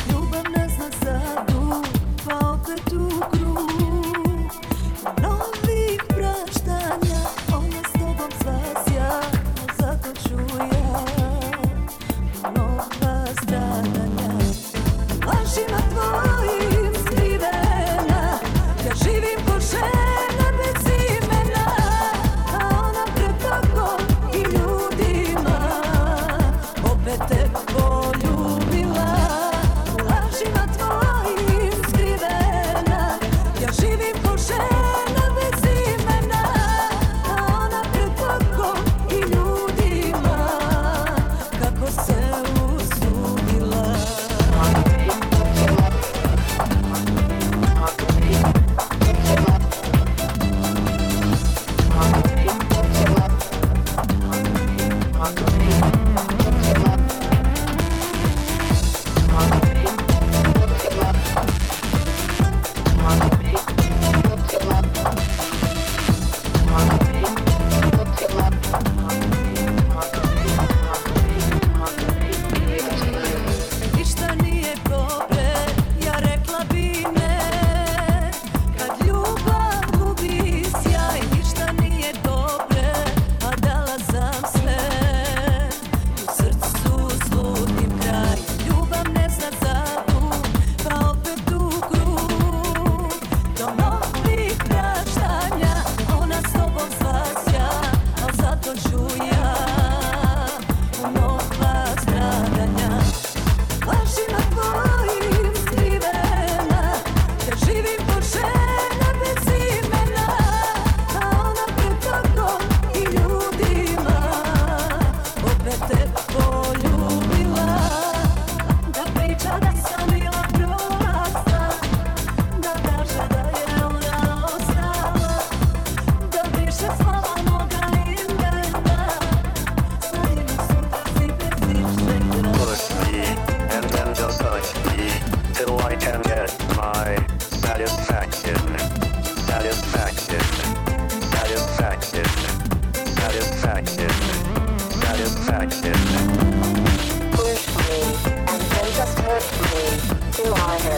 Ljubav ne zna zadu, pa opet u krug novih praštanja. Ona s tobom zvasja, zato ću ja nova stradanja. Lažima tvojim skrivena, ja živim ko žena bez imena, a ona pred tobom i ljudima opet te poljubila. Lažima tvojim skrivena, ja živim ko žena bez imena, a ona pred tobom i ljudima kako se usudila. Ništa nije dobre, ja rekla bi ne, kad ljubav gubi sjaj. Ništa nije dobre, a dala sam sve, u srcu slutim kraj. Ljubav ne zna zadu, pa opet u krug do novih praštanja. Ona s tobom zvasja, al zato ću ja u nova stradanja. Lažima tvojim skrivena, ja živim ko žena bez imena, a ona pred tobom i ljudima opet te poljubila. Da priča da sam bila prosta, da kaže da je ona ostala, da više slava moga imena, stavljeni su bez išćeg grana. Push me, and then just touch me, till I can get my satisfaction, satisfaction, satisfaction, satisfaction, satisfaction. Push me, and then just hurt me, till I